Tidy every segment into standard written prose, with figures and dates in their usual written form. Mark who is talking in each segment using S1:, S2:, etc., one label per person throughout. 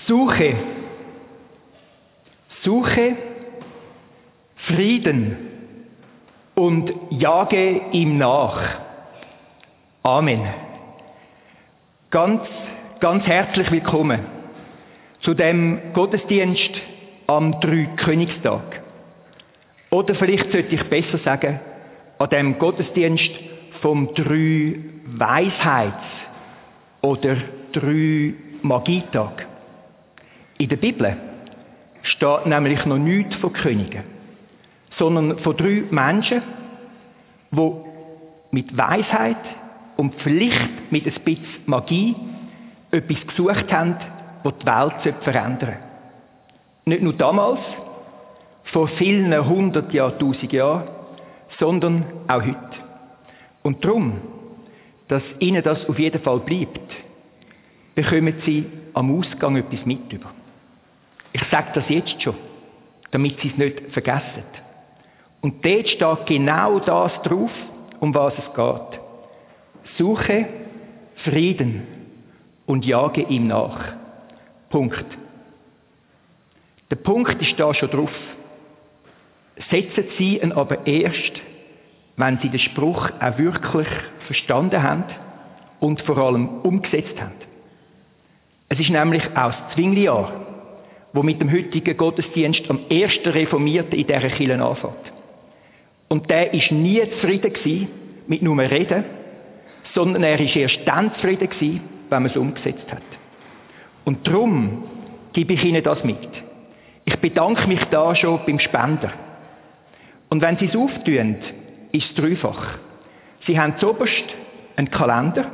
S1: Suche Frieden und jage ihm nach. Amen. Ganz herzlich willkommen zu dem Gottesdienst am Dreikönigstag. Oder vielleicht sollte ich besser sagen, an dem Gottesdienst vom Drei-Weisheits- oder Drei-Magietag. In der Bibel steht nämlich noch nichts von Königen, sondern von 3 Menschen, die mit Weisheit und vielleicht mit ein bisschen Magie etwas gesucht haben, das die Welt verändern sollte. Nicht nur damals, vor vielen 100 Jahren, 1000 Jahren, sondern auch heute. Und darum, dass ihnen das auf jeden Fall bleibt, bekommen sie am Ausgang etwas mit über. Ich sage das jetzt schon, damit sie es nicht vergessen. Und dort steht genau das drauf, um was es geht. Suche Frieden und jage ihm nach. Punkt. Der Punkt ist da schon drauf. Setzen Sie ihn aber erst, wenn Sie den Spruch auch wirklich verstanden haben und vor allem umgesetzt haben. Es ist nämlich auch das Zwinglijahr, wo mit dem heutigen Gottesdienst am ersten Reformierten in dieser Kirche anfängt. Und der ist nie zufrieden gewesen mit nur Reden, sondern er ist erst dann zufrieden gewesen, wenn man es umgesetzt hat. Und darum gebe ich Ihnen das mit. Ich bedanke mich da schon beim Spender. Und wenn Sie es auftun, ist es dreifach. Sie haben zuoberst einen Kalender.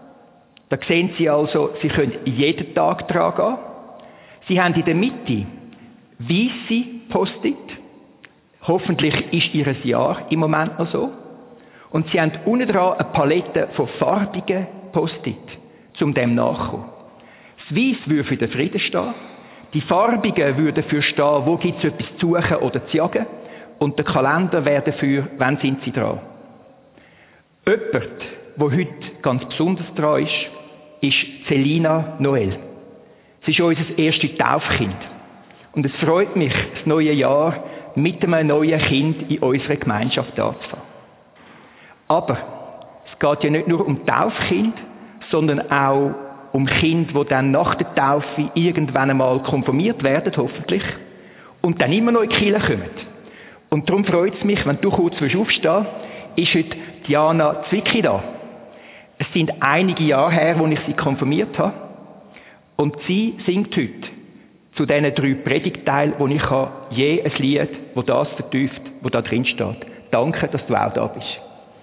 S1: Da sehen Sie also, Sie können jeden Tag dran gehen. Sie haben in der Mitte weisse Post-it. Hoffentlich ist Ihr Jahr im Moment noch so. Und Sie haben unten dran eine Palette von farbigen Post-it, um dem nachzukommen. Das Weiss würde für den Frieden stehen. Die farbigen würden dafür stehen, wo gibt es etwas zu suchen oder zu jagen. Und der Kalender wäre dafür, wann sind Sie dran. Jemand, der heute ganz besonders dran ist Celina Noel. Sie ist unser erstes Taufkind. Und es freut mich, das neue Jahr mit einem neuen Kind in unserer Gemeinschaft anzufangen. Aber es geht ja nicht nur um Taufkind, sondern auch um Kinder, die dann nach der Taufe irgendwann einmal konfirmiert werden, hoffentlich, und dann immer noch in die Kirche kommen. Und darum freut es mich, wenn du kurz aufstehen willst, ist heute Diana Zwicky da. Es sind einige Jahre her, als ich sie konfirmiert habe. Und sie singt heute zu diesen 3 Predigtteilen, wo ich je ein Lied, das das vertieft, wo da drin steht. Danke, dass du auch da bist.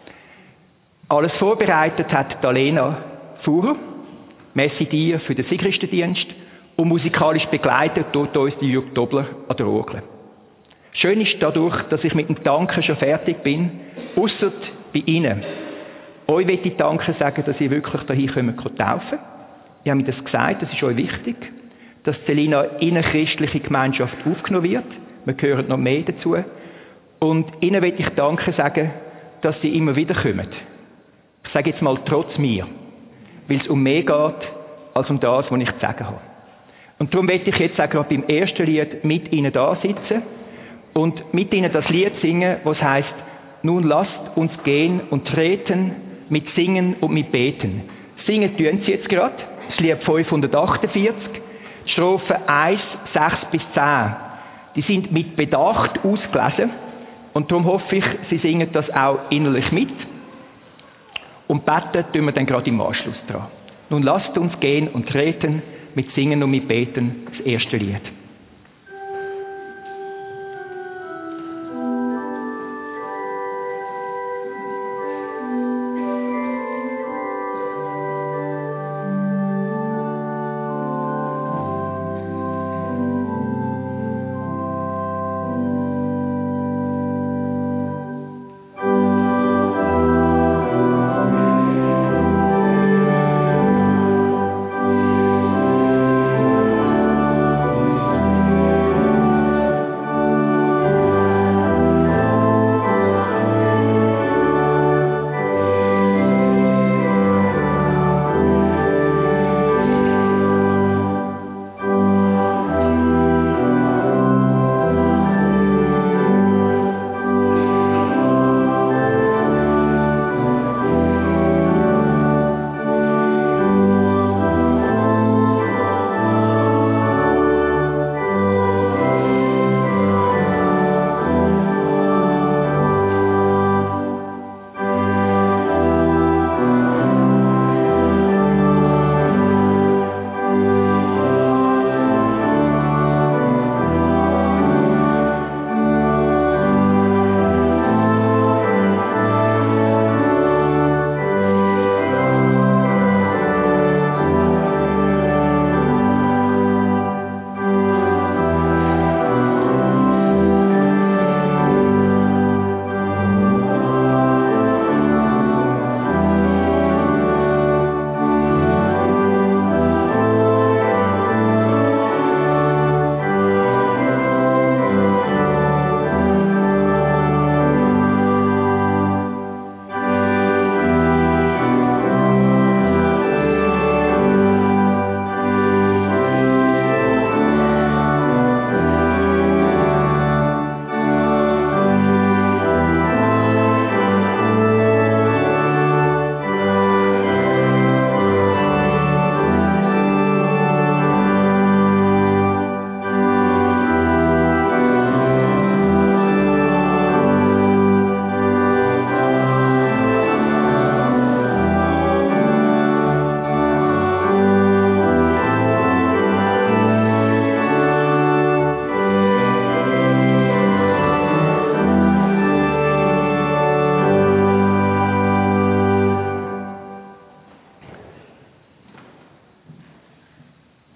S1: Alles vorbereitet hat Lena Fuhrer. Merci dir für den Sigristendienst. Und musikalisch begleitet tut uns die Jürg Dobler an der Orgel. Schön ist dadurch, dass ich mit dem Danken schon fertig bin, ausser bei Ihnen. Euch möchte ich Danke sagen, dass ihr wirklich dahin kommt taufen. Ich habe mir das gesagt, das ist euch wichtig, dass Celina in eine christliche Gemeinschaft aufgenommen wird. Wir hören noch mehr dazu. Und Ihnen möchte ich Danke sagen, dass Sie immer wieder kommen. Ich sage jetzt mal trotz mir, weil es um mehr geht, als um das, was ich zu sagen habe. Und darum möchte ich jetzt auch gerade beim ersten Lied mit Ihnen da sitzen und mit Ihnen das Lied singen, was heißt: Nun lasst uns gehen und treten mit Singen und mit Beten. Singen tun Sie jetzt gerade. Das Lied 548, die Strophen 1, 6 bis 10. Die sind mit Bedacht ausgelesen. Und darum hoffe ich, Sie singen das auch innerlich mit. Und beten tun wir dann gerade im Anschluss dran. Nun lasst uns gehen und treten mit Singen und mit Beten, das erste Lied.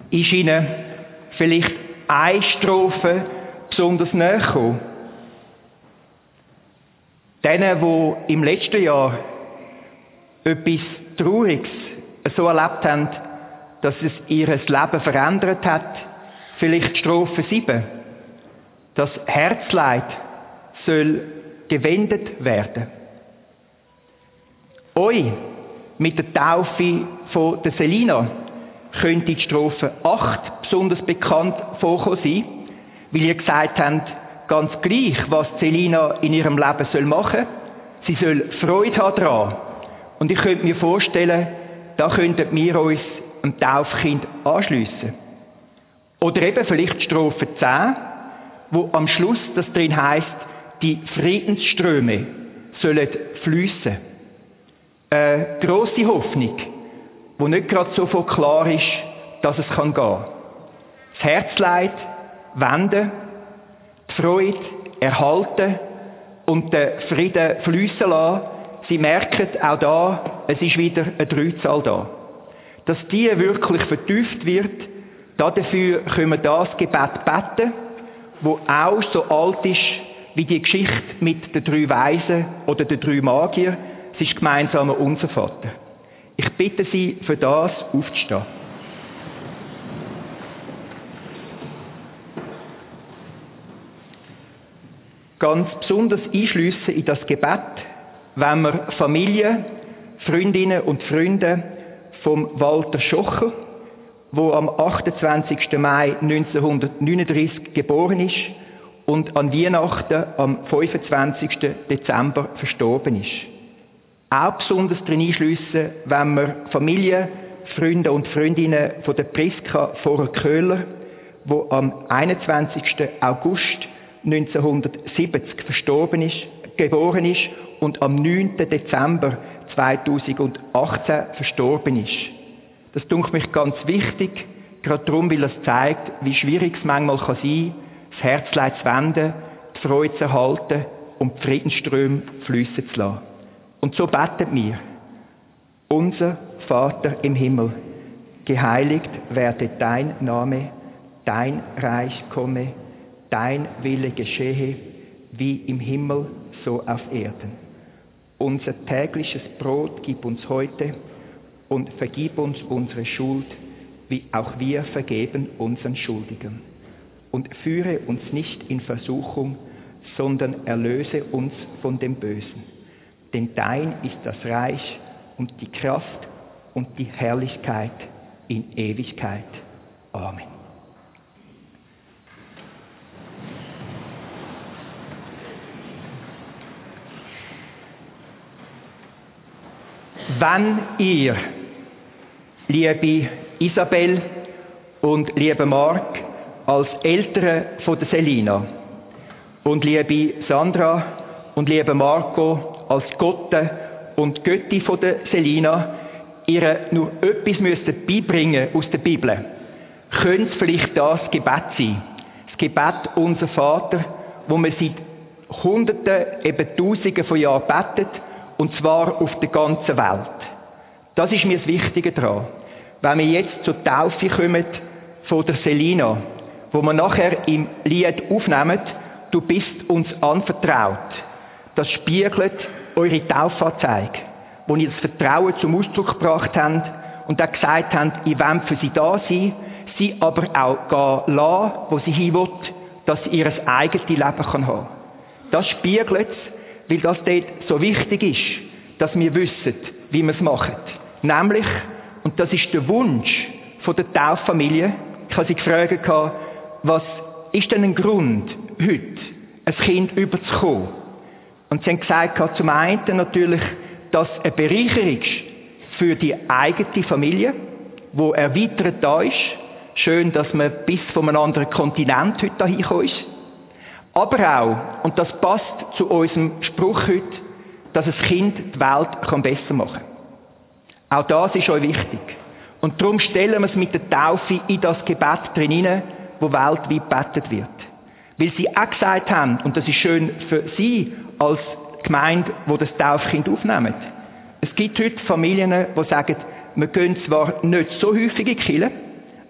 S1: Ist Ihnen vielleicht eine Strophe besonders nahe gekommen? Denen, die im letzten Jahr etwas Trauriges so erlebt haben, dass es ihr Leben verändert hat, vielleicht Strophe 7. Das Herzleid soll gewendet werden. Euch mit der Taufe von der Selina könnte die Strophe 8 besonders bekannt vorkommen sein, weil ihr gesagt habt, ganz gleich, was Selina in ihrem Leben soll machen, sie soll Freude haben daran. Und ich könnte mir vorstellen, da könnten wir uns einem Taufkind anschliessen. Oder eben vielleicht Strophe 10, wo am Schluss das drin heisst, die Friedensströme sollen fliessen. Eine grosse Hoffnung, wo nicht gerade sofort klar ist, dass es gehen kann. Das Herzleid wenden, die Freude erhalten und den Frieden fliessen lassen. Sie merken auch da, es ist wieder eine Dreizahl da. Dass die wirklich vertieft wird, dafür können wir das Gebet beten, wo auch so alt ist wie die Geschichte mit den 3 Weisen oder den 3 Magiern. Es ist gemeinsamer Unser Vater. Ich bitte Sie, für das aufzustehen. Ganz besonders einschliessen in das Gebet, wenn wir Familie, Freundinnen und Freunde vom Walter Schocher, wo am 28. Mai 1939 geboren ist und an Weihnachten am 25. Dezember verstorben ist. Auch besonders drin einschliessen, wenn wir Familie, Freunde und Freundinnen von der Priska Vorer-Köhler, wo am 21. August 1970 geboren ist und am 9. Dezember 2018 verstorben ist. Das dünkt mich ganz wichtig, gerade darum, weil es zeigt, wie schwierig es manchmal kann sein, das Herzleid zu wenden, die Freude zu erhalten und die Friedensströme fliessen zu lassen. Und so beten wir. Unser Vater im Himmel, geheiligt werde dein Name, dein Reich komme, dein Wille geschehe, wie im Himmel, so auf Erden. Unser tägliches Brot gib uns heute und vergib uns unsere Schuld, wie auch wir vergeben unseren Schuldigen. Und führe uns nicht in Versuchung, sondern erlöse uns von dem Bösen. Denn dein ist das Reich und die Kraft und die Herrlichkeit in Ewigkeit. Amen. Wenn ihr, liebe Isabel und liebe Marc, als Eltern von der Selina und liebe Sandra und liebe Marco als Gotte und Götti von der Selina ihr nur etwas müsstet beibringen aus der Bibel, könnte es vielleicht das Gebet sein. Das Gebet Unser Vater, wo man seit Hunderten, eben Tausenden von Jahren betet, und zwar auf der ganzen Welt. Das ist mir das Wichtige daran. Wenn wir jetzt zur Taufe kommen von der Selina, wo wir nachher im Lied aufnehmen, du bist uns anvertraut. Das spiegelt eure Taufanzeige, wo ihr das Vertrauen zum Ausdruck gebracht habt und auch gesagt habt, ich will für sie da sein, sie aber auch gehen lassen, wo sie hin will, dass sie ihr eigenes Leben haben kann. Das spiegelt es, weil das dort so wichtig ist, dass wir wissen, wie wir es machen. Nämlich, und das ist der Wunsch von der Tauffamilie, ich habe sie gefragt, was ist denn ein Grund, heute ein Kind überzukommen? Und sie haben gesagt, zum einen natürlich, dass eine Bereicherung ist für die eigene Familie, wo erweitert da ist. Schön, dass man bis von einem anderen Kontinent heute dahin gekommen ist. Aber auch, und das passt zu unserem Spruch heute, dass ein Kind die Welt besser machen kann. Auch das ist euch wichtig. Und darum stellen wir es mit der Taufe in das Gebet drin hinein, wo weltweit gebetet wird. Weil sie auch gesagt haben, und das ist schön für sie als Gemeinde, wo das Taufkind aufnehmen. Es gibt heute Familien, die sagen, wir gehen zwar nicht so häufig in die Kirche,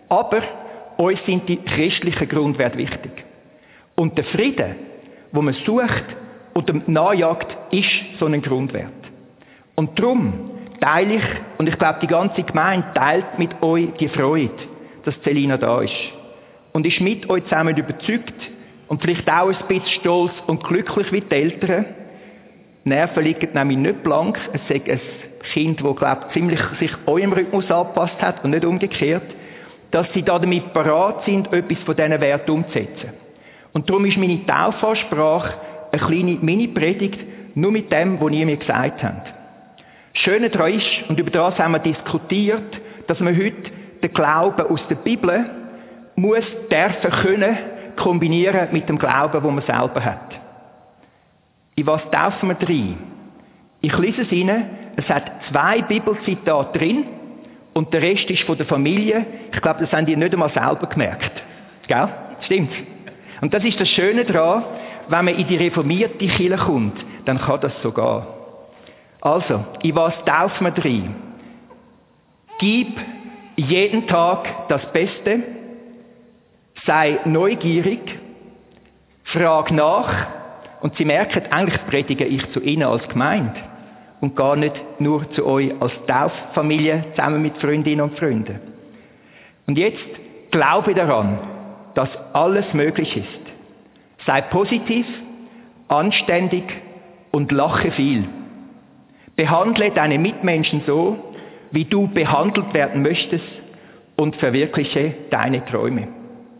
S1: Aber uns sind die christlichen Grundwerte wichtig. Und der Frieden, wo man sucht oder nachjagt, ist so ein Grundwert. Und darum teile ich, und ich glaube, die ganze Gemeinde teilt mit euch die Freude, dass Selina da ist. Und ist mit euch zusammen überzeugt und vielleicht auch ein bisschen stolz und glücklich wie die Eltern. Die Nerven liegen nämlich nicht blank. Es ist ein Kind, das, glaube ich, ziemlich sich eurem Rhythmus angepasst hat und nicht umgekehrt, dass sie damit parat sind, etwas von diesen Werten umzusetzen. Und darum ist meine Taufansprache eine kleine Mini-Predigt, nur mit dem, was ihr mir gesagt habt. Schöne daran ist, und über das haben wir diskutiert, dass man heute den Glauben aus der Bibel dürfen können, kombinieren mit dem Glauben, den man selber hat. In was taufen wir rein? Ich lese es Ihnen. Es hat 2 Bibelzitate drin und der Rest ist von der Familie. Ich glaube, das haben die nicht einmal selber gemerkt. Gell? Stimmt. Und das ist das Schöne daran, wenn man in die reformierte Kirche kommt, dann kann das so gehen. Also, in was taufen wir rein? Gib jeden Tag das Beste, sei neugierig, frag nach, und Sie merken, eigentlich predige ich zu Ihnen als Gemeinde und gar nicht nur zu euch als Tauffamilie zusammen mit Freundinnen und Freunden. Und jetzt glaube daran, dass alles möglich ist. Sei positiv, anständig und lache viel. Behandle deine Mitmenschen so, wie du behandelt werden möchtest, und verwirkliche deine Träume.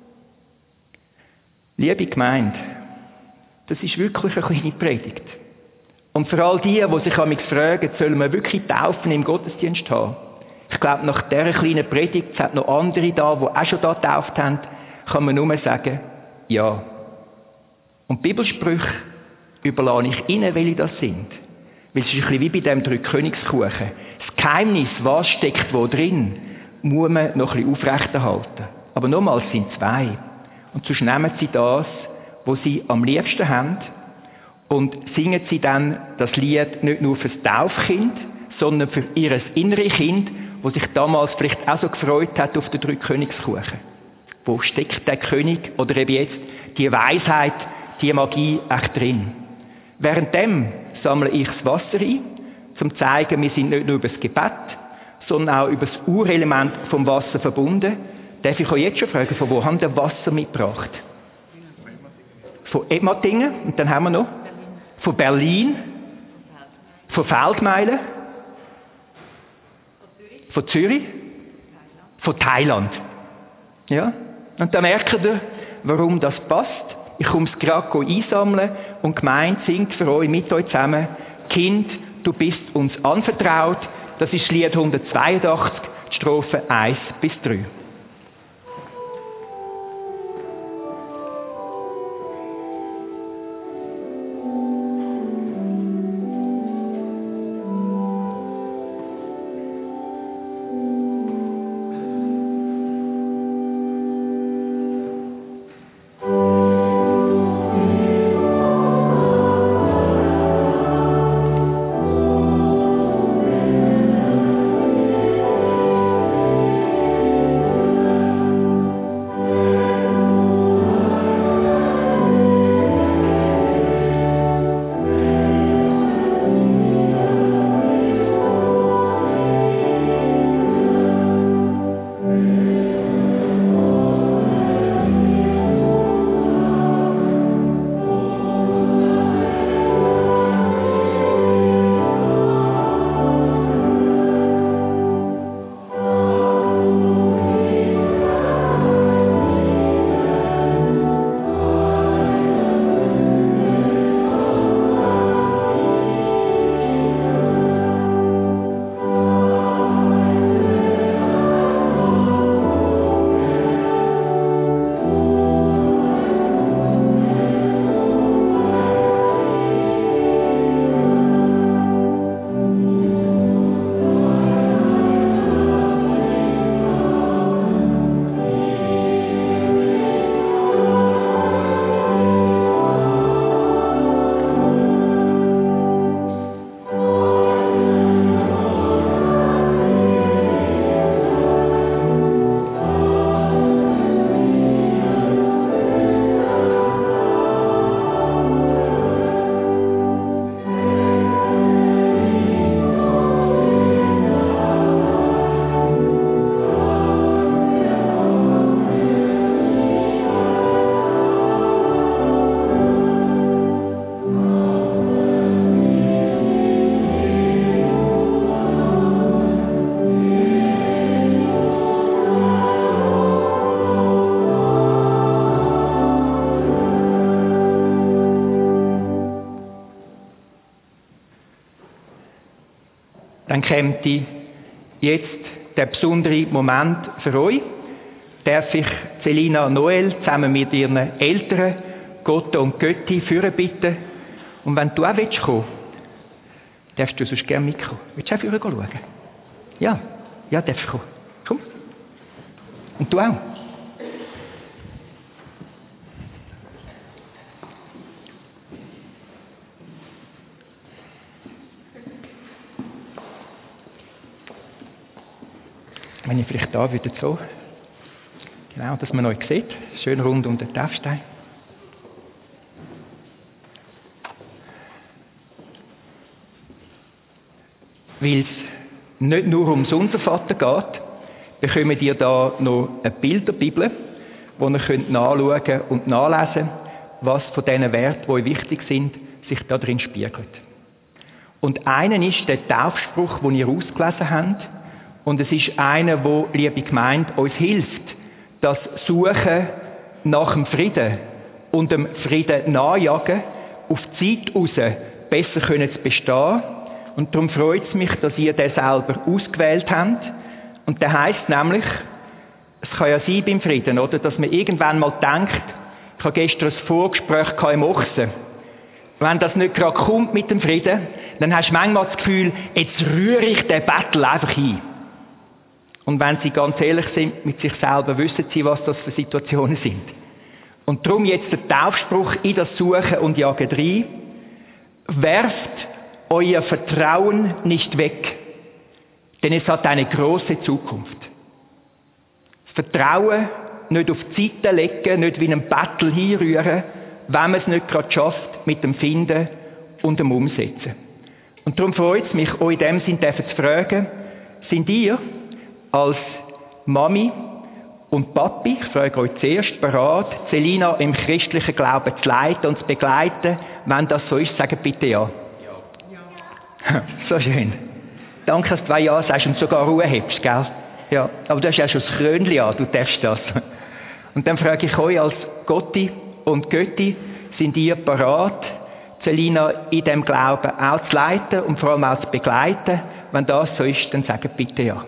S1: Liebe Gemeinde, das ist wirklich eine kleine Predigt. Und für all die sich an mich fragen, sollen wir wirklich Taufen im Gottesdienst haben? Ich glaube, nach dieser kleinen Predigt, es hat noch andere da, die auch schon da getauft haben, kann man nur sagen, ja. Und Bibelsprüche überlasse ich Ihnen, welche das sind. Weil es ist ein bisschen wie bei dem Drei-Königskuchen. Das Geheimnis, was steckt wo drin, muss man noch ein bisschen aufrechterhalten. Aber nochmals, es sind 2. Und sonst nehmen Sie das, was Sie am liebsten haben, und singen Sie dann das Lied nicht nur fürs Taufkind, sondern für Ihr inneres Kind, das sich damals vielleicht auch so gefreut hat auf den Drei-Königskuchen. Wo steckt der König oder eben jetzt die Weisheit, die Magie echt drin? Währenddem sammle ich das Wasser ein, um zu zeigen, wir sind nicht nur über das Gebet, sondern auch über das Urelement vom Wasser verbunden. Darf ich euch jetzt schon fragen, von wo haben wir Wasser mitgebracht? Von Edmatingen, und dann haben wir noch von Berlin, von Feldmeilen, von Zürich, von Thailand. Ja? Und dann merkt ihr, warum das passt. Ich komme es gerade einsammeln und die Gemeinde singt für euch, mit euch zusammen, Kind, du bist uns anvertraut. Das ist Lied 182, die Strophen 1 bis 3. dann käme jetzt der besondere Moment für euch. Darf ich Selina Noel zusammen mit ihren Eltern, Gott und Götti, führen bitten? Und wenn du auch kommen willst, darfst du sonst gerne mitkommen. Willst du auch führen schauen? Ja, darfst du kommen. Komm. Und du auch. Wenn ich vielleicht da würde, so. Genau, dass man euch sieht. Schön rund um den Taufstein. Weil es nicht nur ums Unser Vater geht, bekommt ihr da noch eine Bilderbibel, wo ihr könnt nachschauen und nachlesen, was von diesen Werten, die euch wichtig sind, sich da drin spiegelt. Und einer ist der Taufspruch, den ihr ausgelesen habt. Und es ist einer, wo, liebe Gemeinde, uns hilft, das Suchen nach dem Frieden und dem Frieden nachjagen, auf die Zeit raus besser zu bestehen. Und darum freut es mich, dass ihr den selber ausgewählt habt. Und der heisst nämlich, es kann ja sein beim Frieden, oder, dass man irgendwann mal denkt, ich habe gestern ein Vorgespräch im Ochsen. Wenn das nicht gerade kommt mit dem Frieden, dann hast du manchmal das Gefühl, jetzt rühre ich den Battle einfach ein. Und wenn sie ganz ehrlich sind mit sich selber, wissen sie, was das für Situationen sind. Und darum jetzt der Taufspruch in das Suchen und Jagen rein. Werft euer Vertrauen nicht weg, denn es hat eine große Zukunft. Das Vertrauen nicht auf die Seite legen, nicht wie einen Battle hinrühren, wenn man es nicht gerade schafft mit dem Finden und dem Umsetzen. Und darum freut es mich, euch in dem Sinn zu fragen, sind ihr als Mami und Papi, ich frage euch zuerst, bereit, Selina im christlichen Glauben zu leiten und zu begleiten? Wenn das so ist, sagt bitte ja. Ja. So schön. Danke, dass du 2 Ja sagst und sogar Ruhe hebst, gell? Ja, aber du hast ja schon das Krönchen an, du darfst das. Und dann frage ich euch als Gotti und Götti, sind ihr bereit, Selina in dem Glauben auch zu leiten und vor allem auch zu begleiten? Wenn das so ist, dann sagt bitte ja.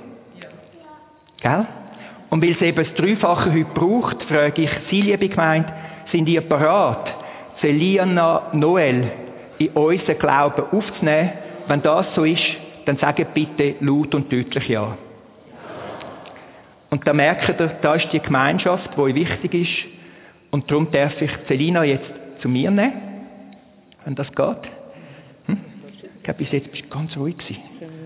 S1: Gell? Und weil es eben das Dreifache heute braucht, frage ich Sie, liebe Gemeinde, sind ihr bereit, Selina Noel in unseren Glauben aufzunehmen? Wenn das so ist, dann sagt bitte laut und deutlich ja. Und da merkt ihr, da ist die Gemeinschaft, die euch wichtig ist. Und darum darf ich Selina jetzt zu mir nehmen, wenn das geht. Ich glaube, bis jetzt bist du ganz ruhig gewesen.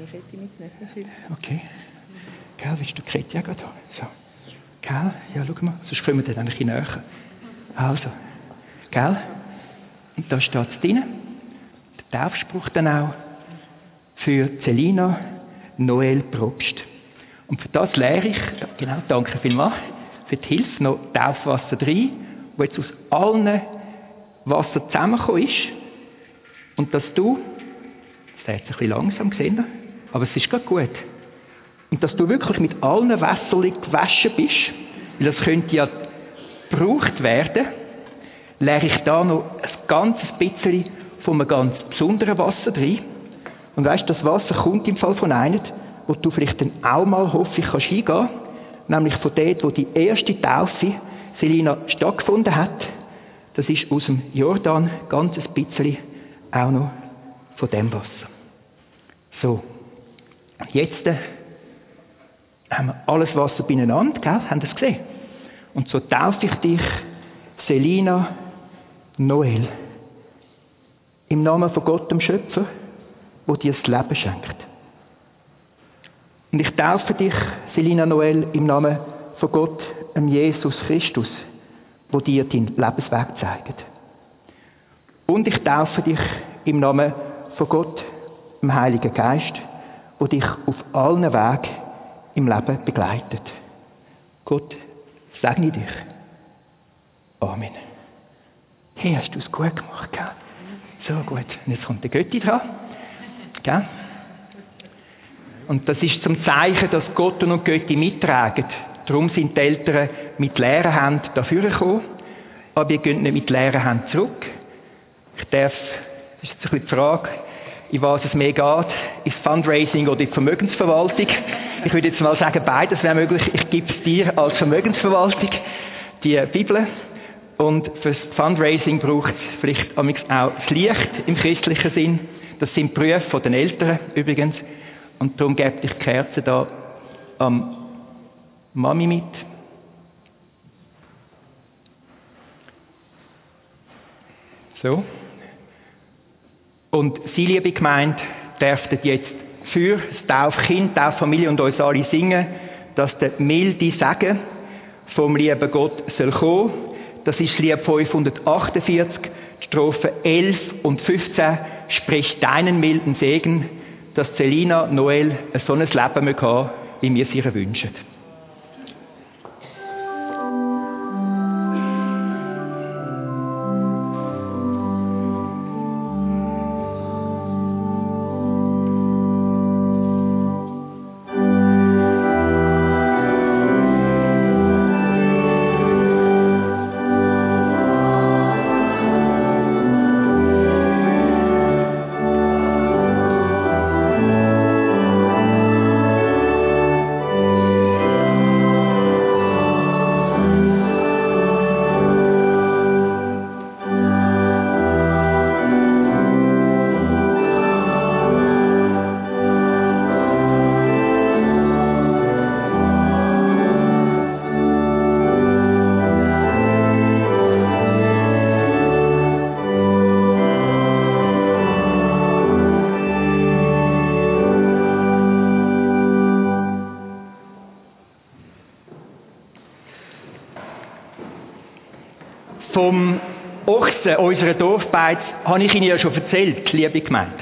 S1: Okay. Gell, willst du die Kette ja gerade haben? So. Gell? Ja, schau mal, sonst kommen wir dann ein bisschen näher. Also. Gell? Und da steht es drin. Der Taufspruch dann auch für Selina Noel Probst. Und für das lehre ich, genau, danke vielmals, für die Hilfe noch Taufwasser 3, wo jetzt aus allen Wasser zusammengekommen ist. Und dass du, das ist jetzt ein bisschen langsam gesehen, aber es ist gerade gut. Und dass du wirklich mit allen Wässern gewaschen bist, weil das könnte ja gebraucht werden, lehre ich da noch ein ganzes bisschen von einem ganz besonderen Wasser drin. Und weisst, das Wasser kommt im Fall von einem, wo du vielleicht dann auch mal hoffentlich kannst hingehen, nämlich von dort, wo die erste Taufe Selina stattgefunden hat. Das ist aus dem Jordan, ganz ein bisschen auch noch von dem Wasser. So, jetzt haben wir alles Wasser beieinander, gell? Habt ihr das gesehen? Und so taufe ich dich, Selina Noel, im Namen von Gott, dem Schöpfer, der dir das Leben schenkt. Und ich taufe dich, Selina Noel, im Namen von Gott, dem Jesus Christus, der dir deinen Lebensweg zeigt. Und ich taufe dich im Namen von Gott, dem Heiligen Geist, der dich auf allen Wegen im Leben begleitet. Gott segne dich. Amen. Hey, hast du es gut gemacht, gell? So gut. Und jetzt kommt der Götti dran. Gell? Und das ist zum Zeichen, dass Gott und Götti mittragen. Darum sind die Eltern mit leeren Händen dafür gekommen. Aber ihr geht nicht mit leeren Händen zurück. Das ist jetzt ein bisschen die Frage, in was es mehr geht, ins Fundraising oder in die Vermögensverwaltung. Ich würde jetzt mal sagen, beides wäre möglich. Ich gebe es dir als Vermögensverwaltung, die Bibel. Und fürs Fundraising braucht es vielleicht auch das Licht im christlichen Sinn. Das sind Berufe von den Eltern übrigens. Und darum gebe ich die Kerze da am Mami mit. So. Und Sie, liebe Gemeinde, dürften jetzt für das Taufkind, Tauffamilie und uns alle singen, dass der milde Segen vom lieben Gott soll kommen. Das ist das Lied 548, die Strophen 11 und 15. Sprich deinen milden Segen, dass Selina, Noel ein solches Leben möge haben, wie wir es ihr wünschen. Vom Ochsen unserer Dorfbeiz habe ich Ihnen ja schon erzählt, liebe Gemeinde.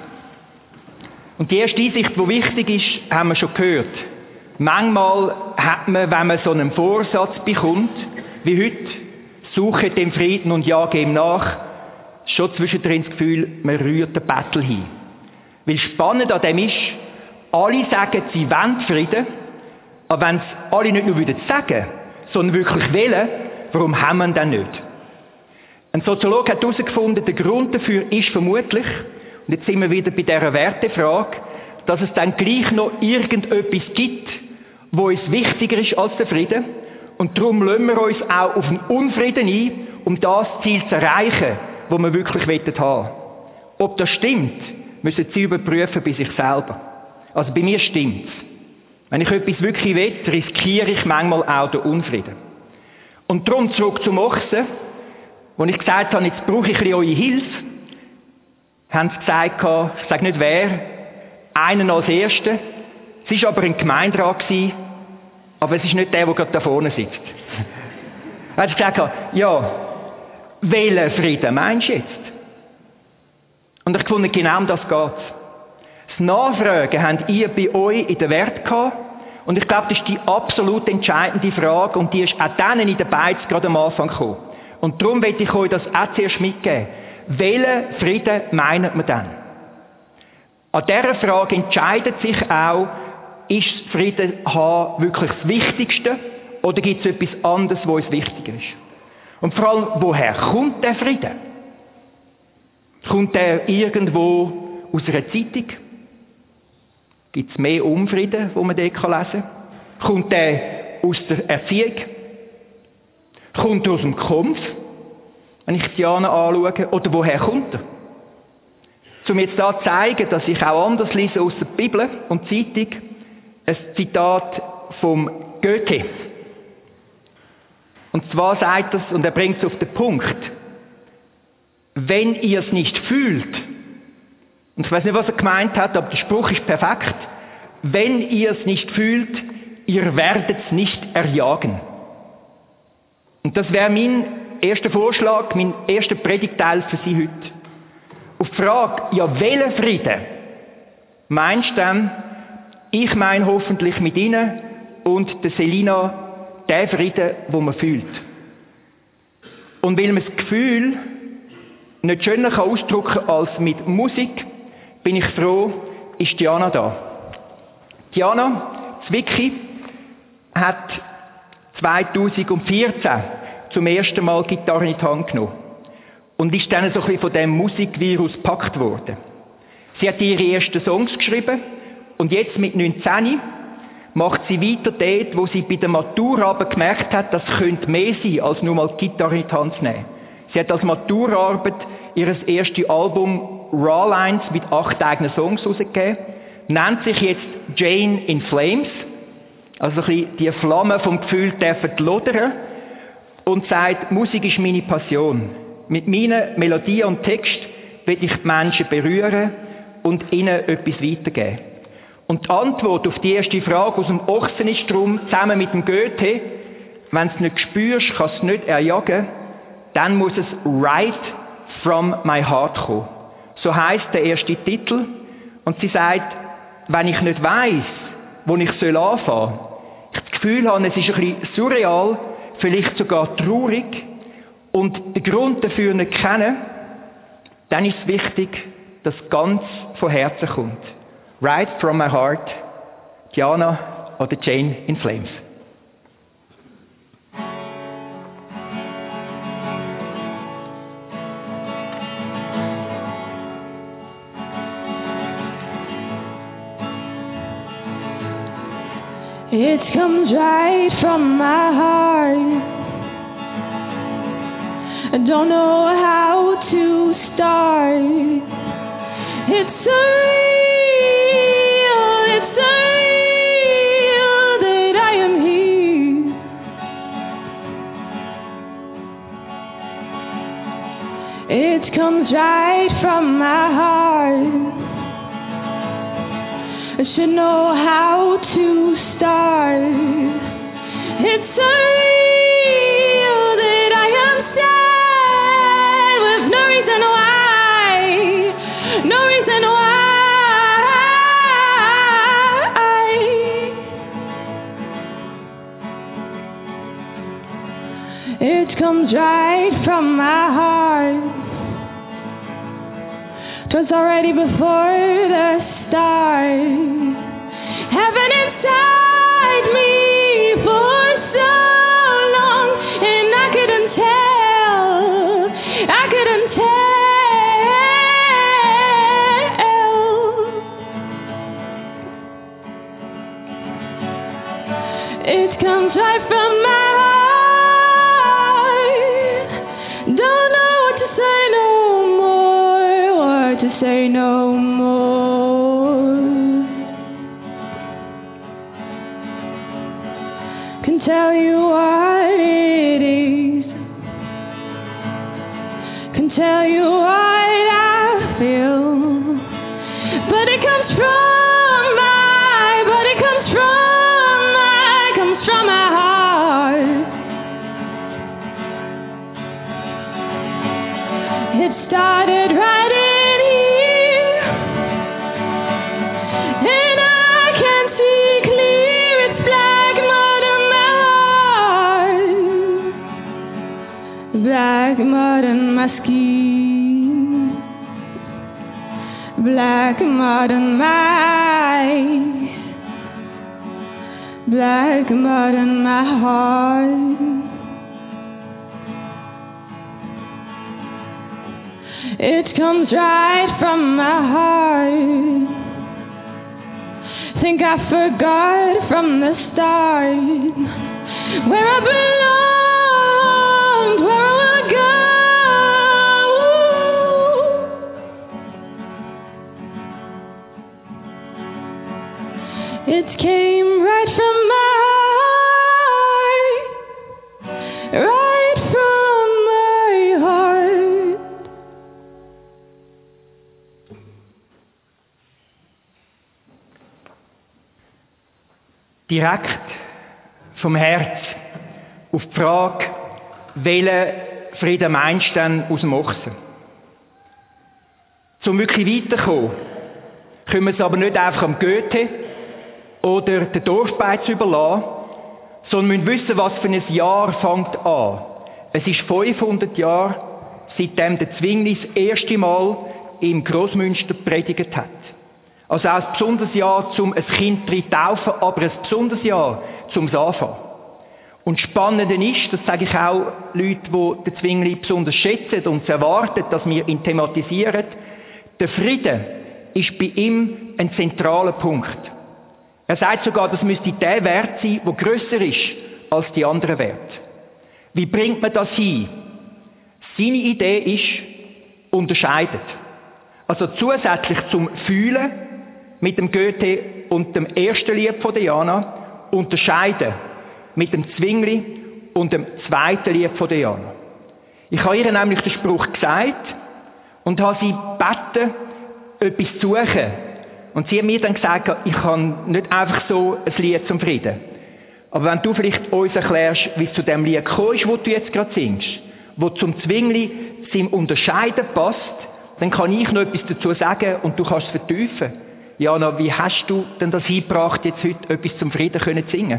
S1: Und die erste Einsicht, die wichtig ist, haben wir schon gehört. Manchmal hat man, wenn man so einen Vorsatz bekommt, wie heute, suche dem Frieden und jage ihm nach, schon zwischendrin das Gefühl, man rührt den Bettel hin. Weil spannend an dem ist, alle sagen, sie wollen Frieden, aber wenn es alle nicht nur sagen würden, sondern wirklich wollen, warum haben wir ihn dann nicht? Ein Soziologe hat herausgefunden, der Grund dafür ist vermutlich, und jetzt sind wir wieder bei dieser Wertefrage, dass es dann gleich noch irgendetwas gibt, wo uns wichtiger ist als der Frieden. Und darum lassen wir uns auch auf den Unfrieden ein, um das Ziel zu erreichen, das wir wirklich haben wollen. Ob das stimmt, müssen Sie überprüfen bei sich selber. Also bei mir stimmt's. Wenn ich etwas wirklich will, riskiere ich manchmal auch den Unfrieden. Und darum zurück zum Ochsen, wo ich gesagt habe, jetzt brauche ich ein bisschen eure Hilfe, haben sie gesagt, ich sage nicht wer, einen als Ersten. Es war aber ein Gemeinderat, aber es ist nicht der gerade da vorne sitzt. Er hat gesagt, ja, welchen Frieden meinst du jetzt? Und ich fand, genau um das geht's. Das Nachfragen habt ihr bei euch in den Wert gehabt. Und ich glaube, das ist die absolut entscheidende Frage und die ist auch denen in der Beiz gerade am Anfang gekommen. Und darum will ich euch das auch zuerst mitgeben. Welchen Frieden meint man dann? An dieser Frage entscheidet sich auch, ist Frieden haben wirklich das Wichtigste oder gibt es etwas anderes, wo uns wichtiger ist? Und vor allem, woher kommt der Frieden? Kommt der irgendwo aus einer Zeitung? Gibt es mehr Unfrieden, wo man dort lesen kann? Kommt der aus der Erziehung? Kommt er aus dem Kampf, wenn ich Diana anschaue? Oder woher kommt er? Um jetzt da zu zeigen, dass ich auch anders lese aus der Bibel und Zeitung, ein Zitat vom Goethe. Und zwar sagt es, und er bringt es auf den Punkt, wenn ihr es nicht fühlt, und ich weiß nicht, was er gemeint hat, aber der Spruch ist perfekt, wenn ihr es nicht fühlt, ihr werdet es nicht erjagen. Und das wäre mein erster Vorschlag, mein erster Predigtteil für Sie heute. Auf die Frage, ja, welchen Frieden meinst du denn? Ich meine hoffentlich mit Ihnen und der Selina den Frieden, den man fühlt. Und weil man das Gefühl nicht schöner ausdrücken kann als mit Musik, bin ich froh, ist Diana da. Diana Zwicky hat 2014 zum ersten Mal Gitarre in die Hand genommen und ist dann so ein bisschen von diesem Musikvirus gepackt worden. Sie hat ihre ersten Songs geschrieben und jetzt mit 19 macht sie weiter dort, wo sie bei der Maturarbeit gemerkt hat, das könnte mehr sein, als nur mal die Gitarre in die Hand zu nehmen. Sie hat als Maturarbeit ihr erstes Album Raw Lines mit 8 eigenen Songs herausgegeben, nennt sich jetzt Jane in Flames, also ein bisschen die Flamme vom Gefühl dürfen lodern, und sagt, Musik ist meine Passion. Mit meinen Melodien und Text will ich die Menschen berühren und ihnen etwas weitergeben. Und die Antwort auf die erste Frage aus dem Ochsen ist darum, zusammen mit dem Goethe, wenn du es nicht spürst, kannst du es nicht erjagen, dann muss es right from my heart kommen. So heisst der erste Titel. Und sie sagt, wenn ich nicht weiss, wo ich anfangen soll, ich das Gefühl habe, es ist ein bisschen surreal, vielleicht sogar traurig, und den Grund dafür nicht kennen, dann ist es wichtig, dass ganz von Herzen kommt. Right from my heart, Diana oder Jane in Flames.
S2: It comes right from my heart. I don't know how to start. It's surreal that I am here. It comes right from my heart. I should know how to start. It's surreal that I am sad with no reason why, no reason why. It comes right from my heart. 'Twas already before the start. Heaven inside me for so long, and I couldn't tell. It comes right from my heart. Don't know what to say no more, what to say no more. Can tell you what it is, can tell you what I feel, but it comes from my heart. It started right in here, and I can see clear. It's black mud in my heart, black mud in my skin, black mud in my eyes, black mud in my heart. It comes right from my heart. Think I forgot from the start where I belonged, where I would go. It came right from my heart, right from my heart.
S1: Direkt vom Herz auf die Frage, welchen Frieden meinst du denn aus dem Ochsen? Um wirklich weiterzukommen, können wir es aber nicht einfach am Goethe oder den Dorfbeiz überlassen, sondern müssen wissen, was für ein Jahr fängt an. Es ist 500 Jahre, seitdem der Zwingli das erste Mal im Grossmünster predigt hat. Also auch ein besonderes Jahr, um ein Kind zu taufen, aber ein besonderes Jahr, um es anfangen. Und spannend ist, das sage ich auch Leuten, die den Zwingli besonders schätzen und es erwarten, dass wir ihn thematisieren, der Frieden ist bei ihm ein zentraler Punkt. Er sagt sogar, das müsste der Wert sein, der grösser ist als die anderen Werte. Wie bringt man das hin? Seine Idee ist, unterscheidet. Also zusätzlich zum Fühlen mit dem Goethe und dem ersten Lied von Diana, unterscheiden mit dem Zwingli und dem zweiten Lied von Diana. Ich habe ihr nämlich den Spruch gesagt und habe sie gebeten, etwas zu suchen. Und sie hat mir dann gesagt, ich kann nicht einfach so ein Lied zum Frieden. Aber wenn du vielleicht uns erklärst, wie es zu dem Lied gekommen ist, das du jetzt gerade singst, wo zum Zwingli zum Unterscheiden passt, dann kann ich noch etwas dazu sagen und du kannst es vertiefen. Jana, wie hast du denn das hingebracht, jetzt heute etwas zum Frieden zu singen?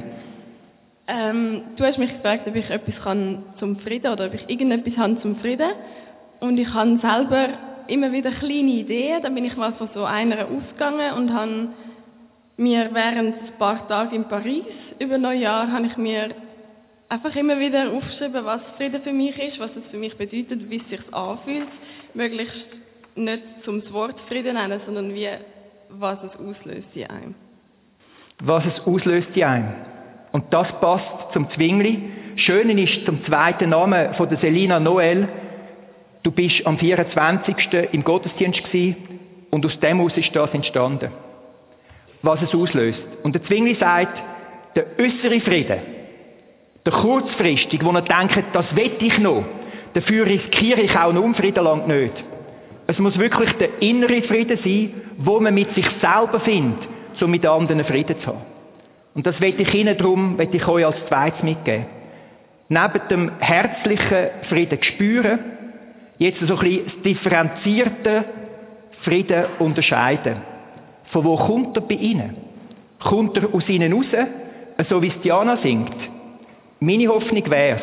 S2: Du hast mich gefragt, ob ich etwas kann zum Frieden oder ob ich irgendetwas habe zum Frieden. Und ich habe selber immer wieder kleine Ideen. Dann bin ich mal von so einer ausgegangen und habe mir während ein paar Tage in Paris über Neujahr habe ich mir einfach immer wieder aufgeschrieben, was Frieden für mich ist, was es für mich bedeutet, wie es sich anfühlt. Möglichst nicht zum Wort Frieden nennen, sondern wie, was es auslöst in einem.
S1: Was es auslöst in einem. Und das passt zum Zwingli. Schöne ist zum zweiten Namen von der Selina Noel. Du bist am 24. im Gottesdienst gewesen und aus dem aus ist das entstanden. Was es auslöst. Und der Zwingli sagt, der äußere Frieden, der kurzfristige, wo er denkt, das will ich noch, dafür riskiere ich auch noch Frieden lang nicht. Es muss wirklich der innere Frieden sein, wo man mit sich selber findet, um mit anderen Frieden zu haben. Und das will ich Ihnen darum, will ich euch als zweites mitgeben. Neben dem herzlichen Frieden spüren, jetzt so ein bisschen das differenzierte Frieden unterscheiden. Von wo kommt er bei Ihnen? Kommt er aus Ihnen raus, so wie es Diana singt? Meine Hoffnung wär's.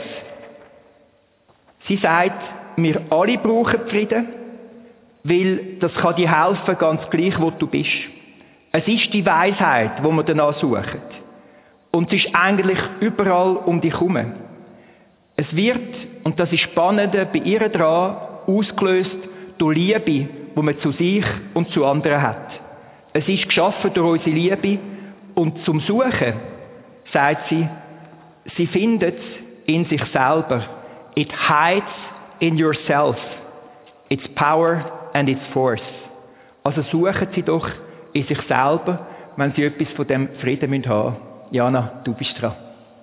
S1: Sie sagt, wir alle brauchen Frieden, weil das kann dir helfen, ganz gleich, wo du bist. Es ist die Weisheit, wo wir danach suchen. Und es ist eigentlich überall um dich herum. Es wird, und das ist spannend, bei ihr dran, ausgelöst durch Liebe, die man zu sich und zu anderen hat. Es ist geschaffen durch unsere Liebe und zum Suchen, sagt sie, sie findet es in sich selber. It hides in yourself. Its power and its force. Also suchen Sie doch in sich selber, wenn Sie etwas von dem Frieden haben müssen. Jana, du bist dran.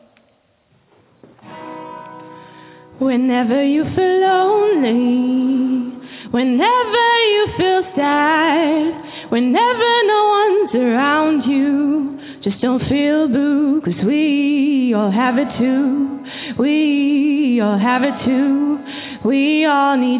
S2: Whenever you feel lonely, whenever you feel sad, whenever no one's around you, just don't feel blue, 'cause we all have it too. We all have it too. We all need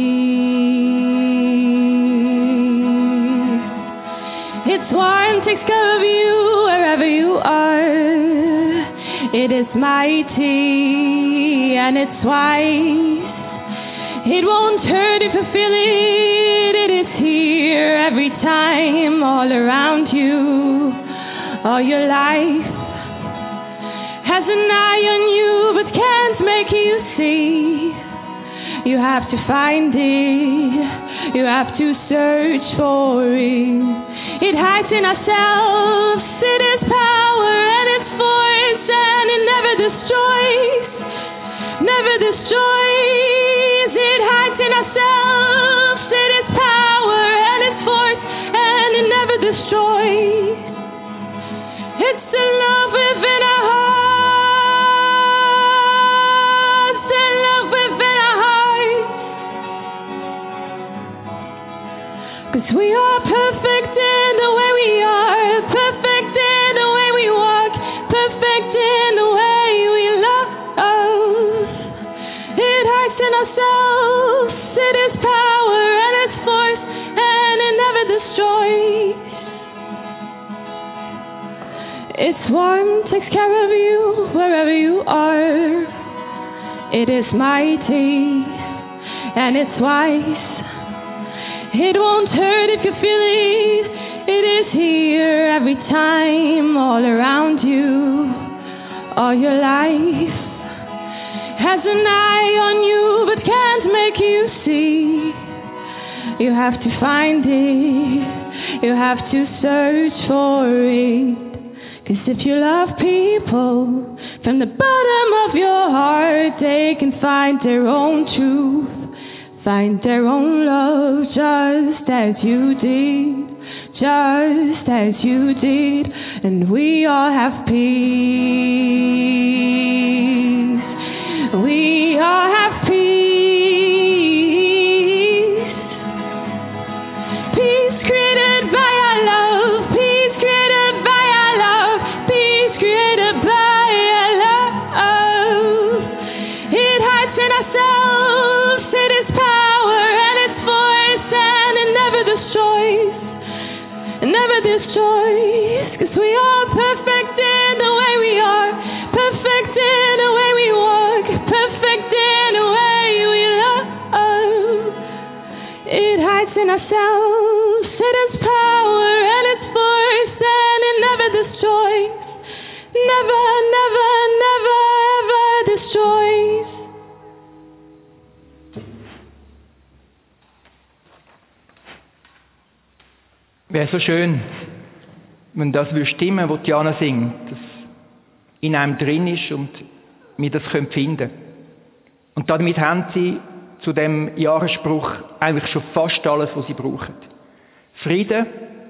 S2: peace. It's warm, takes care of you wherever you are. It is mighty and it's wise. It won't hurt if you feel it. It is here every time, all around you, all your life. Has an eye on you but can't make you see. You have to find it. You have to search for it. It hides in ourselves. It is power and its force, and it never destroys. Never destroys. It hides in ourselves. It is power and its force, and it never destroys. It's the love within our hearts. The love within our hearts. 'Cause we are perfect in the way we are, perfect in the way we walk, perfect in the way we love. It hides in ourselves. It is power and its force, and it never destroys. It's warm, takes care of you wherever you are. It is mighty and it's wise. It won't hurt if you feel it. It is here every time, all around you, all your life. Has an eye on you but can't make you see. You have to find it. you have to search for it. 'Cause if you love people from the bottom of your heart, they can find their own truth, find their own love, just as you did, just as you did, and we all have peace. We all have peace. Peace created by our love. Peace created by our love. Peace created by our love. It hides in ourselves. It is power and its voice, and it never destroys. It never destroys. 'Cause we are perfect in the way we are. Perfect in the way we walk. Perfect in the way we love. It hides in ourselves. It has power and its voice, and it never destroys. Never, never, never, ever destroys.
S1: Wäre so schön, wenn das stimmen würde, was Jana singt, dass in einem drin ist und wir das finden können. Und damit haben sie zu dem Jahresspruch eigentlich schon fast alles, was sie brauchen. Frieden,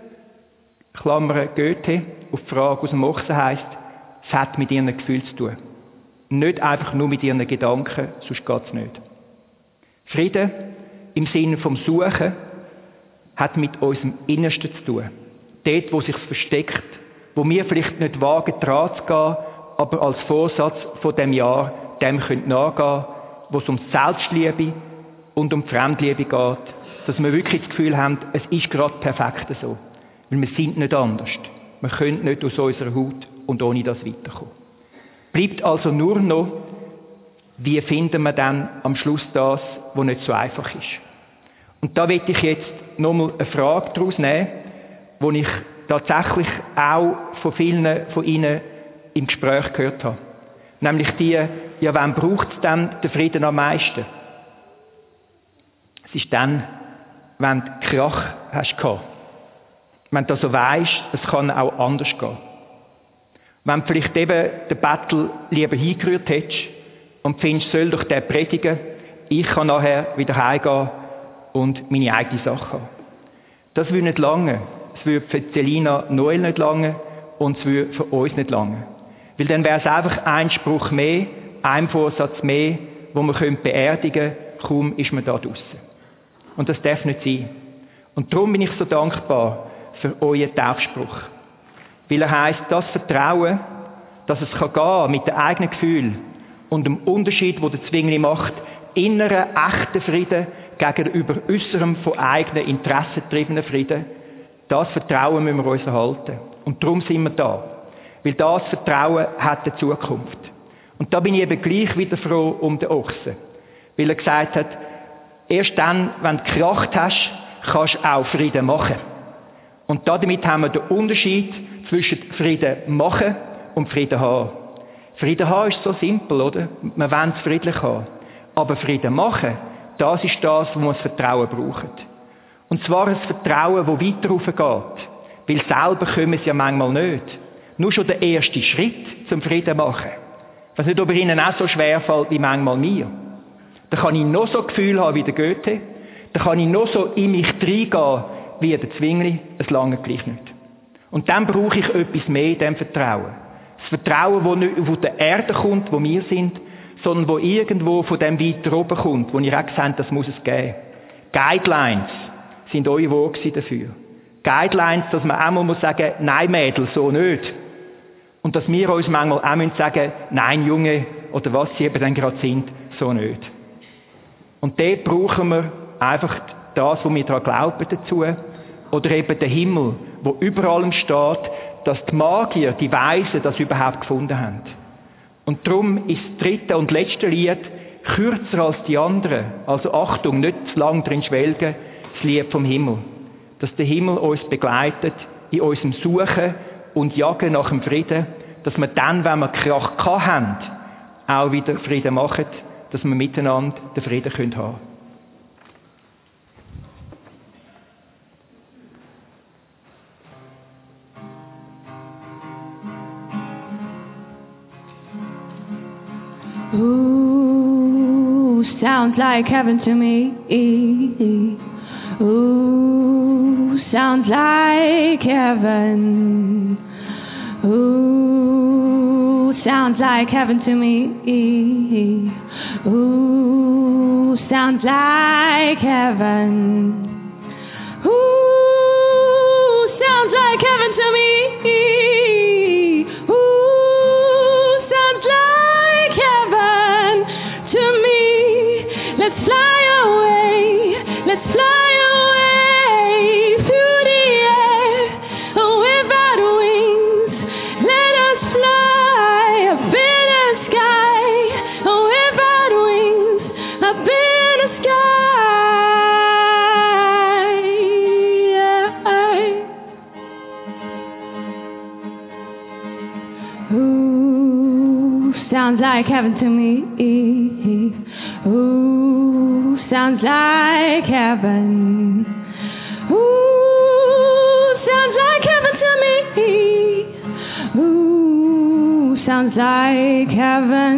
S1: Klammer Goethe, auf die Frage aus dem Ochsen heisst, es hat mit ihren Gefühlen zu tun. Nicht einfach nur mit ihren Gedanken, sonst geht es nicht. Frieden im Sinne vom Suchen hat mit unserem Innersten zu tun. Dort, wo sich versteckt, wo wir vielleicht nicht wagen, dran zu gehen, aber als Vorsatz von dem Jahr dem nachgehen können, wo es um Selbstliebe und um Fremdliebe geht, dass wir wirklich das Gefühl haben, es ist gerade perfekt so. Weil wir sind nicht anders. Wir können nicht aus unserer Haut und ohne das weiterkommen. Bleibt also nur noch, wie finden wir dann am Schluss das, was nicht so einfach ist. Und da will ich jetzt nochmal eine Frage daraus nehmen, die ich tatsächlich auch von vielen von Ihnen im Gespräch gehört habe. Nämlich die, ja, wann braucht es denn den Frieden am meisten? Es ist dann, wenn du Krach hast gehabt. Wenn du also weisst, es kann auch anders gehen. Wenn du vielleicht eben den Battle lieber hingerührt hättest und findest, soll doch der predigen, ich kann nachher wieder heimgehen und meine eigene Sache haben. Das würde nicht lange. Es würde für Celina Noel nicht lange und es würde für uns nicht lange. Weil dann wäre es einfach ein Spruch mehr, ein Vorsatz mehr, wo wir beerdigen können, kaum ist man da draussen. Und das darf nicht sein. Und darum bin ich so dankbar für euren Taufspruch. Weil er heisst, das Vertrauen, dass es gehen kann mit den eigenen Gefühlen und dem Unterschied, den der Zwingli macht, inneren, echten Frieden gegenüber äußerem, von eigenen Interessen getriebenen Frieden, das Vertrauen müssen wir uns erhalten. Und darum sind wir da. Weil das Vertrauen hat eine Zukunft. Und da bin ich eben gleich wieder froh um den Ochsen. Weil er gesagt hat, erst dann, wenn du gekracht hast, kannst du auch Frieden machen. Und damit haben wir den Unterschied zwischen Frieden machen und Frieden haben. Frieden haben ist so simpel, oder? Wir wollen es friedlich haben. Aber Frieden machen, das ist das, wo wir das Vertrauen brauchen. Und zwar ein Vertrauen, das weiter raufgeht. Weil selber können wir es ja manchmal nicht. Nur schon der erste Schritt zum Frieden machen. Ich weiß nicht, ob Ihnen auch so schwer fällt wie manchmal mir. Da kann ich noch so ein Gefühl haben wie der Goethe. Da kann ich noch so in mich reingehen wie der Zwingli. Es lange gleich nicht. Und dann brauche ich etwas mehr in diesem Vertrauen. Das Vertrauen, das nicht von der Erde kommt, wo wir sind, sondern wo irgendwo von dem weiter oben kommt, wo ihr auch gesagt habt, das muss es geben. Guidelines sind eure Worte dafür. Guidelines, dass man einmal muss sagen, nein Mädel, so nicht. Und dass wir uns manchmal auch müssen sagen, nein Junge, oder was sie eben dann gerade sind, so nicht. Und dort brauchen wir einfach das, wo wir daran glauben dazu, oder eben den Himmel, wo über allem steht, dass die Magier, die Weisen, das überhaupt gefunden haben. Und darum ist das dritte und letzte Lied kürzer als die anderen. Also Achtung, nicht zu lang drin schwelgen, das Lied vom Himmel. Dass der Himmel uns begleitet in unserem Suchen und Jagen nach dem Frieden, dass wir dann, wenn wir Krach haben, auch wieder Frieden machen, dass wir miteinander den Frieden haben können.
S2: Ooh, sounds like heaven to me. Ooh, sounds like heaven. Ooh, sounds like heaven to me. Ooh, sounds like heaven. Ooh, sounds like heaven to me. Ooh, sounds like heaven to me. Let's fly away. Let's fly away through the air without wings. Let us fly up in the sky without wings. Up in the sky. Yeah. Ooh, sounds like heaven to me. Ooh, sounds like heaven. Ooh, sounds like heaven to me. Ooh, sounds like heaven.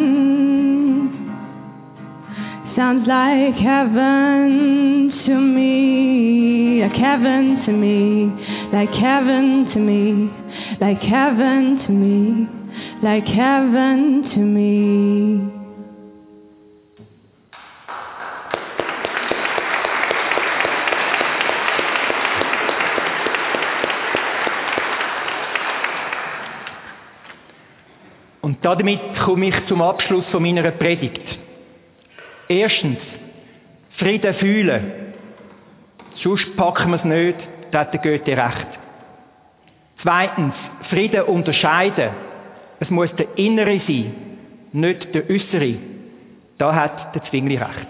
S2: Sounds like heaven to me. Like heaven to me. Like heaven to me. Like heaven to me. Like heaven to me.
S1: Und damit komme ich zum Abschluss von meiner Predigt. Erstens, Frieden fühlen. Sonst packen wir es nicht, da hat der Goethe recht. Zweitens, Frieden unterscheiden. Es muss der innere sein, nicht der äußere. Da hat der Zwingli recht.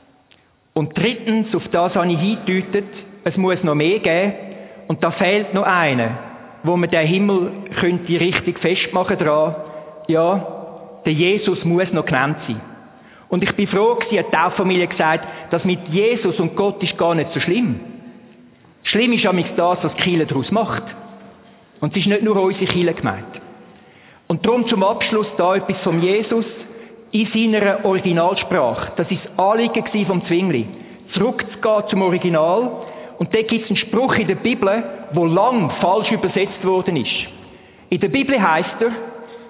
S1: Und drittens, auf das habe ich hingedeutet, es muss noch mehr geben. Und da fehlt noch einer, wo man den Himmel könnte richtig festmachen dran. Ja, der Jesus muss noch genannt sein. Und ich bin froh, sie hat die Tauffamilie gesagt, das mit Jesus und Gott ist gar nicht so schlimm. Schlimm ist nämlich das, was die Kirche daraus macht. Und es ist nicht nur unsere Kirche gemeint. Und darum zum Abschluss da etwas von Jesus in seiner Originalsprache. Das ist das Anliegen vom Zwingli. Zurückzugehen zum Original. Und da gibt es einen Spruch in der Bibel, der lang falsch übersetzt worden ist. In der Bibel heißt er,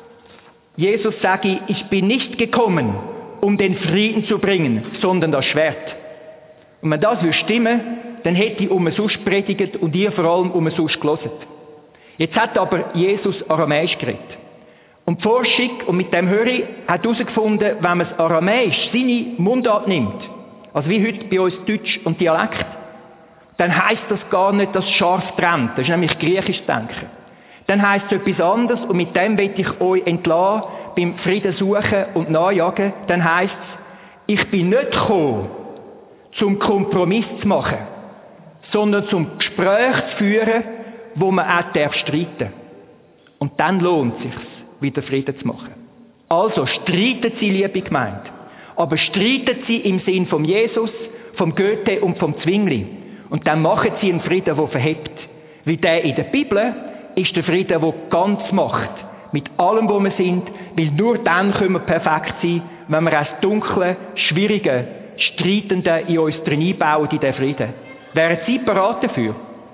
S1: Jesus sage, ich bin nicht gekommen, um den Frieden zu bringen, sondern das Schwert. Und wenn das stimmen, dann hätte ich umsonst predigt und ihr vor allem umsonst gelesen. Jetzt hat aber Jesus Aramäisch geredet. Und die Forschung, und mit dem höre ich, hat herausgefunden, wenn man das Aramäisch, seine Mundart nimmt, also wie heute bei uns Deutsch und Dialekt, dann heisst das gar nicht, dass es scharf trennt. Das ist nämlich griechisch Denken. Dann heisst es etwas anderes, und mit dem will ich euch entlassen, beim Frieden suchen und nachjagen. Dann heisst es, ich bin nicht gekommen, zum Kompromiss zu machen, sondern zum Gespräch zu führen, wo man auch streiten darf. Und dann lohnt es sich, wieder Frieden zu machen. Also streiten Sie, liebe Gemeinde. Aber streiten Sie im Sinn von Jesus, vom Goethe und vom Zwingli. Und dann machen Sie einen Frieden, der verhebt. Wie der in der Bibel ist der Frieden, der ganz macht. Mit allem, wo wir sind. Weil nur dann können wir perfekt sein, wenn wir das Dunkle, Schwierige, Streitende in uns drin einbauen, in den Frieden. Wären Sie bereit dafür?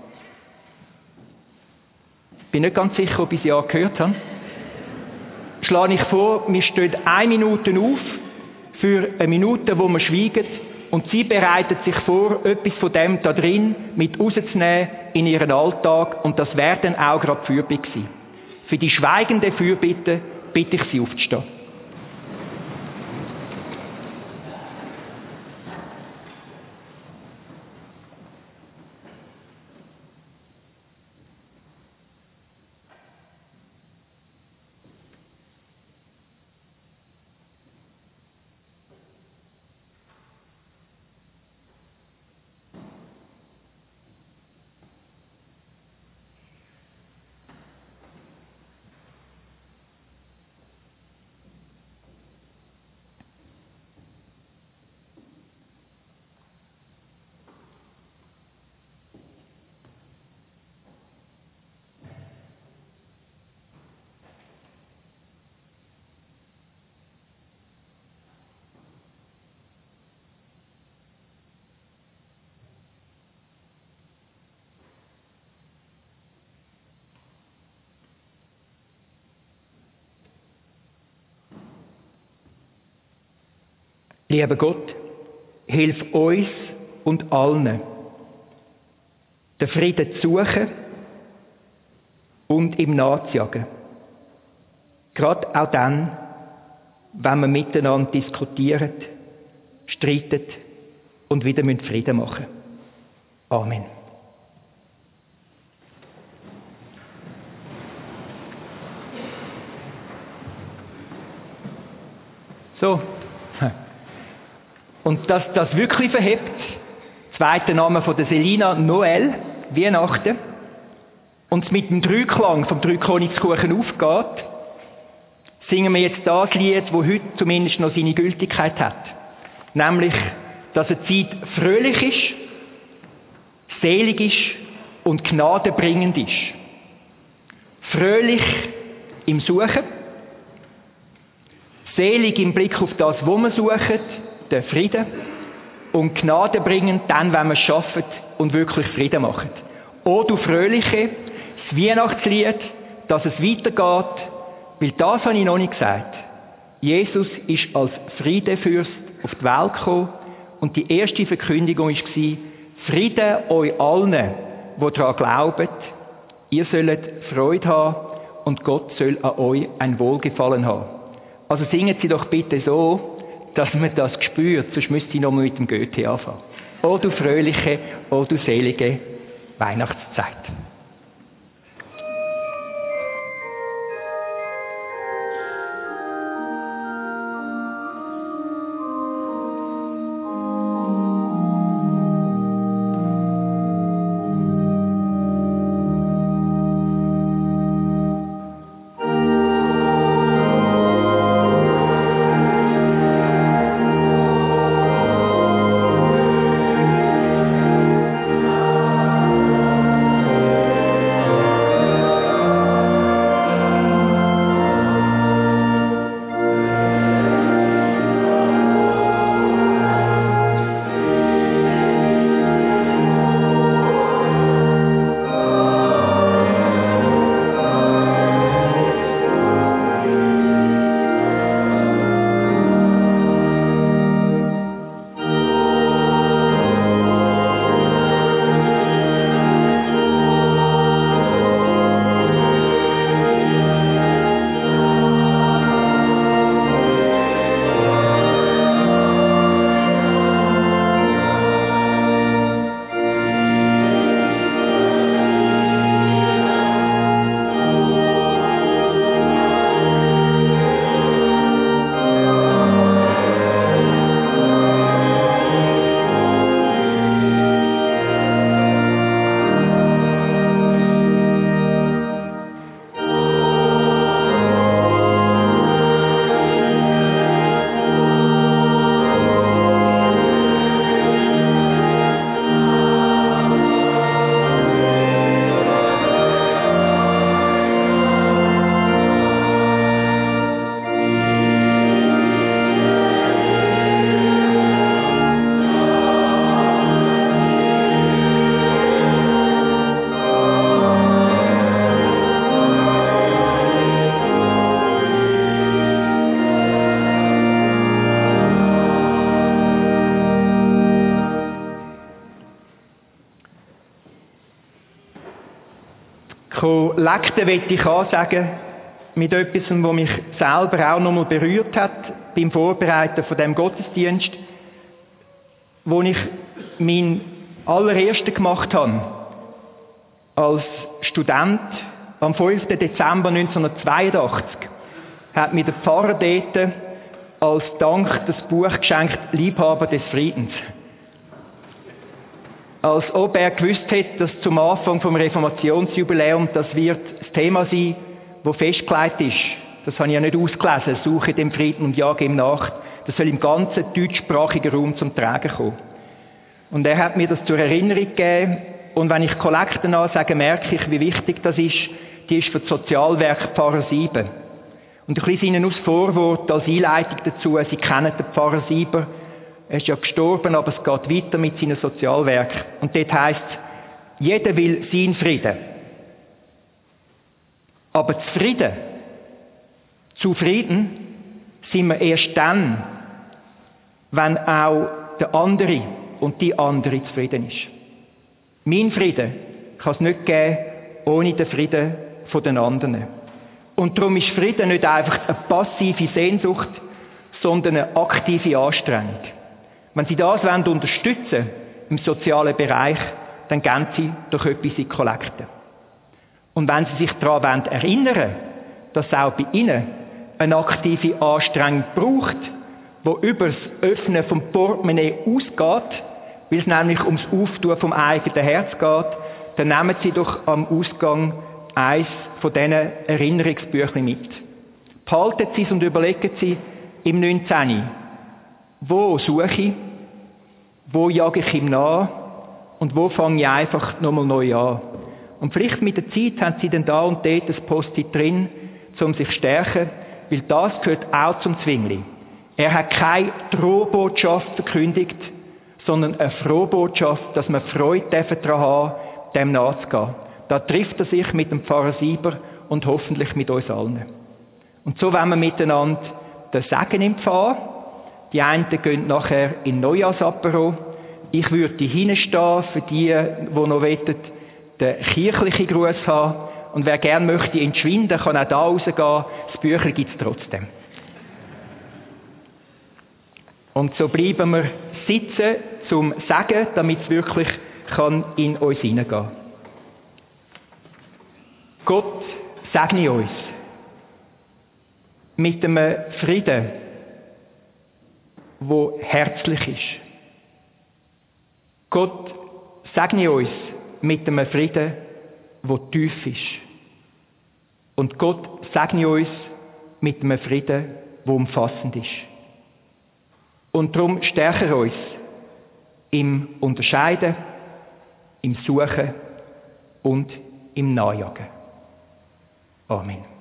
S1: Ich bin nicht ganz sicher, ob ich Sie gehört habe. Schlage ich vor, wir stehen 1 Minute auf, für 1 Minute, wo wir schweigen, und Sie bereiten sich vor, etwas von dem da drin mit rauszunehmen in Ihren Alltag, und das wäre dann auch gerade Fürbitte sein. Für die schweigende Fürbitte bitte ich Sie aufzustehen. Lieber Gott, hilf uns und allen, den Frieden zu suchen und ihm nachzujagen. Gerade auch dann, wenn wir miteinander diskutieren, streiten und wieder Frieden machen müssen. Amen. So. Und dass das wirklich verhebt, zweiter Name von der Selina, Noel, Weihnachten, und es mit dem Dreiklang vom Dreikönigskuchen aufgeht, singen wir jetzt das Lied, das heute zumindest noch seine Gültigkeit hat. Nämlich, dass eine Zeit fröhlich ist, selig ist und gnadenbringend ist. Fröhlich im Suchen, selig im Blick auf das, was wir suchen, den Frieden, und gnadenbringend dann, wenn wir es schaffen und wirklich Frieden machen. O du Fröhliche, das Weihnachtslied, dass es weitergeht, weil das habe ich noch nicht gesagt. Jesus ist als Friedefürst auf die Welt gekommen und die erste Verkündigung war, Friede euch allen, die daran glauben, ihr sollt Freude haben und Gott soll an euch ein Wohlgefallen haben. Also singen Sie doch bitte so, dass man das spürt, sonst müsste ich nochmal mit dem Goethe anfangen. O du fröhliche, o du selige Weihnachtszeit. Lekten möchte ich ansagen mit etwas, was mich selber auch nochmal berührt hat beim Vorbereiten von dem Gottesdienst, wo ich meinen allerersten gemacht habe als Student am 5. Dezember 1982 hat mir der Pfarrer dort als Dank das Buch geschenkt, Liebhaber des Friedens. Als ob er gewusst hätte, dass zum Anfang vom Reformationsjubiläum das wird das Thema sein, das festgelegt ist. Das habe ich ja nicht ausgelesen. Suche den Frieden und jage ihm nach. Das soll im ganzen deutschsprachigen Raum zum Tragen kommen. Und er hat mir das zur Erinnerung gegeben. Und wenn ich Kollekten ansage, merke ich, wie wichtig das ist. Die ist für das Sozialwerk Pfarrer Sieber. Und ich lese Ihnen aus Vorwort als Einleitung dazu. Sie kennen den Pfarrer Sieber. Er ist ja gestorben, aber es geht weiter mit seinem Sozialwerk. Und dort heisst es, jeder will seinen Frieden. Aber zufrieden sind wir erst dann, wenn auch der andere und die andere zufrieden ist. Mein Frieden kann es nicht geben, ohne den Frieden den anderen. Und darum ist Frieden nicht einfach eine passive Sehnsucht, sondern eine aktive Anstrengung. Wenn Sie das unterstützen wollen, im sozialen Bereich, dann geben Sie doch etwas in die Kollekte. Und wenn Sie sich daran erinnern wollen, dass es auch bei Ihnen eine aktive Anstrengung braucht, die über das Öffnen vom Portemonnaie ausgeht, weil es nämlich ums Auftun vom eigenen Herz geht, dann nehmen Sie doch am Ausgang eins von diesen Erinnerungsbüchern mit. Behalten Sie es und überlegen Sie im 19. Wo suche ich? Wo jage ich ihm nach? Und wo fange ich einfach nochmal neu an? Und vielleicht mit der Zeit haben Sie dann da und dort ein Post-it drin, um sich zu stärken, weil das gehört auch zum Zwingli. Er hat keine Drohbotschaft verkündigt, sondern eine Frohbotschaft, dass wir Freude daran haben, dem nachzugehen. Da trifft er sich mit dem Pfarrer Sieber und hoffentlich mit uns allen. Und so wollen wir miteinander den Segen empfangen. Die einen gehen nachher in Neujahrsapero. Ich würde hinstehen für die noch wollen, den kirchlichen Gruß haben. Und wer gerne möchte entschwinden, kann auch da rausgehen. Das Büchlein gibt es trotzdem. Und so bleiben wir sitzen zum Segen, damit es wirklich in uns hineingehen kann. Gott segne uns mit einem Frieden, der herzlich ist. Gott segne uns mit einem Frieden, der tief ist. Und Gott segne uns mit einem Frieden, der umfassend ist. Und darum stärken wir uns im Unterscheiden, im Suchen und im Nachjagen. Amen.